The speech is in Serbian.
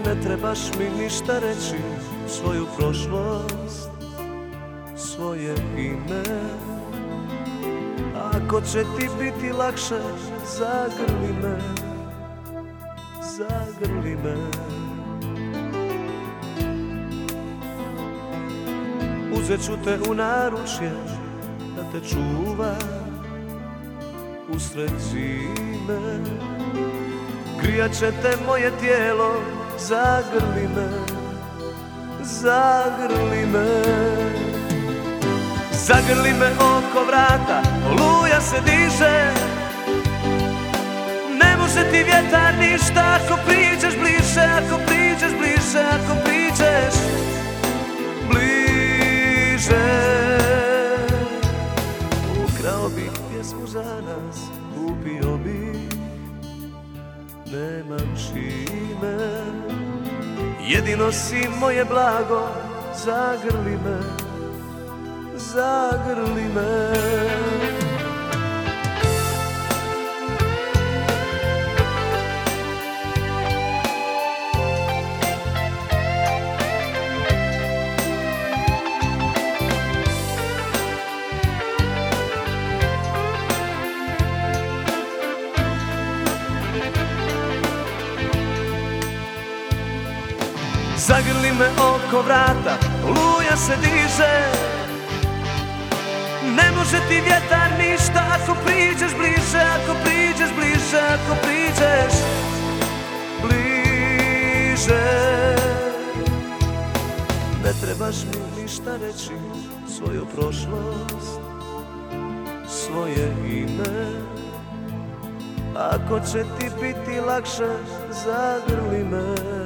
Ne trebaš mi ništa reći, svoju prošlost, svoje ime. Ako će ti biti lakše, zagrli me, zagrli me. Uzet ću te u naručje, da te čuva usred zime. Grijat će te moje tijelo, zagrli me, zagrli me. Zagrli me oko vrata, oluja se diže. Ne može ti vjetar ništa ako priđeš bliže, ako priđeš bliže, ako priđeš bliže. Ukrao bih pjesmu za nas, kupio bih, nemam čime. Jedino si moje blago, zagrli me, zagrli me. Zagrli me oko vrata, oluja se diže. Ne može ti vjetar ništa ako priđeš bliže, ako priđeš bliže, ako priđeš bliže. Ne trebaš mi ništa reći, svoju prošlost, svoje ime. Ako će ti biti lakše, zagrli me.